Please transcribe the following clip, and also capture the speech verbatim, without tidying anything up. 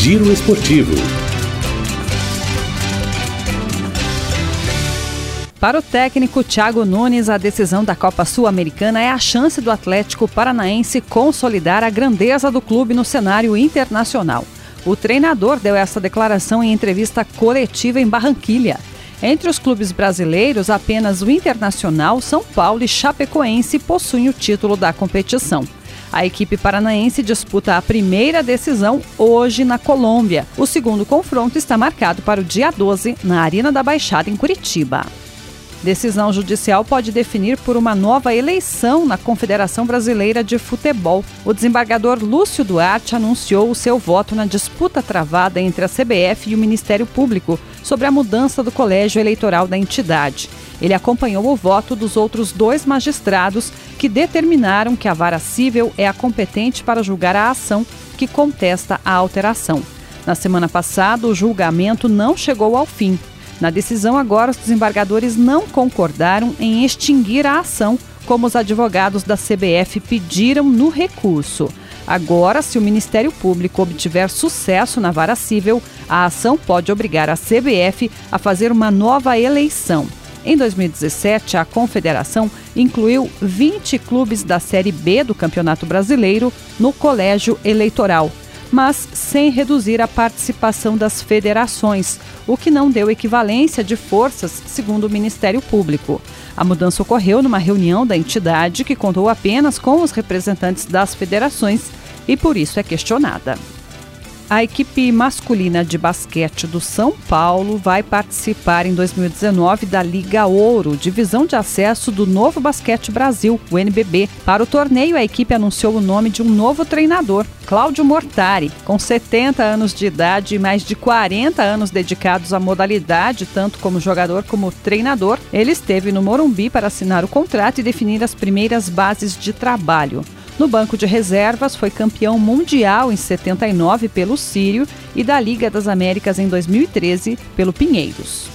Giro Esportivo. Para o técnico Thiago Nunes, a decisão da Copa Sul-Americana é a chance do Atlético Paranaense consolidar a grandeza do clube no cenário internacional. O treinador deu essa declaração em entrevista coletiva em Barranquilha. Entre os clubes brasileiros, apenas o Internacional, São Paulo e Chapecoense possuem o título da competição. A equipe paranaense disputa a primeira decisão hoje na Colômbia. O segundo confronto está marcado para o dia doze, na Arena da Baixada, em Curitiba. Decisão judicial pode definir por uma nova eleição na Confederação Brasileira de Futebol. O desembargador Lúcio Duarte anunciou o seu voto na disputa travada entre a C B F e o Ministério Público sobre a mudança do colégio eleitoral da entidade. Ele acompanhou o voto dos outros dois magistrados que determinaram que a Vara Cível é a competente para julgar a ação que contesta a alteração. Na semana passada, o julgamento não chegou ao fim. Na decisão, agora, os desembargadores não concordaram em extinguir a ação, como os advogados da C B F pediram no recurso. Agora, se o Ministério Público obtiver sucesso na Vara Cível, a ação pode obrigar a C B F a fazer uma nova eleição. Em dois mil e dezessete, a Confederação incluiu vinte clubes da Série B do Campeonato Brasileiro no colégio eleitoral, mas sem reduzir a participação das federações, o que não deu equivalência de forças, segundo o Ministério Público. A mudança ocorreu numa reunião da entidade que contou apenas com os representantes das federações e por isso é questionada. A equipe masculina de basquete do São Paulo vai participar em dois mil e dezenove da Liga Ouro, divisão de acesso do Novo Basquete Brasil, o N B B. Para o torneio, a equipe anunciou o nome de um novo treinador, Cláudio Mortari. Com setenta anos de idade e mais de quarenta anos dedicados à modalidade, tanto como jogador como treinador, ele esteve no Morumbi para assinar o contrato e definir as primeiras bases de trabalho. No banco de reservas, foi campeão mundial em setenta e nove pelo Sírio e da Liga das Américas em dois mil e treze pelo Pinheiros.